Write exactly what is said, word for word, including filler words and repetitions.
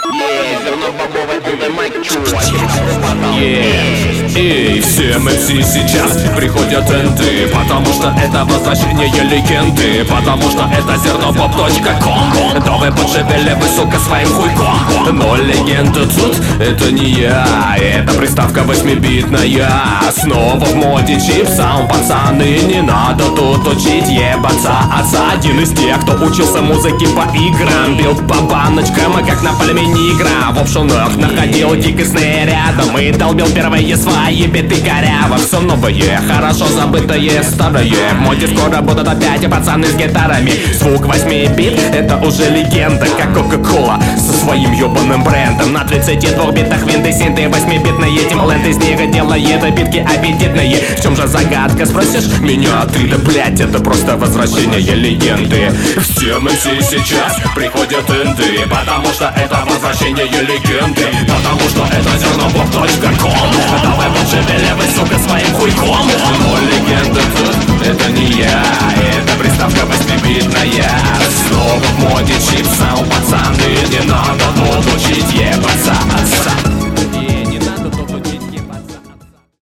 И всем эм си сейчас приходят энты, потому что это возвращение легенды, потому что это зерно поп точка ком. Давай подшевеливай, сука, своим хуйком. Но легенда тут это не я, это приставка восьмибитная. Снова в моде чипсам, пацаны, не надо тут учить ебаться отца. Один из тех, кто учился музыке по играм, бил по баночкам, как на пальме игра. В опшенах находил дикий снарядом и долбил первые свои биты коряво. Все новое, хорошо забытое старое. В моде скоро будут опять пацаны с гитарами. Звук восьми бит это уже легенда, как Кока-Кола со своим ебаным брендом. На тридцати двух битах винты, синты, восьмибитные Тимбленд из них делает битки аппетитные. В чем же загадка, спросишь меня ты? Да блять, это просто возвращение легенды. Всем эм си сейчас приходят энты, потому что это возвращение легенды, потому что это зерно поп точка ком. Давай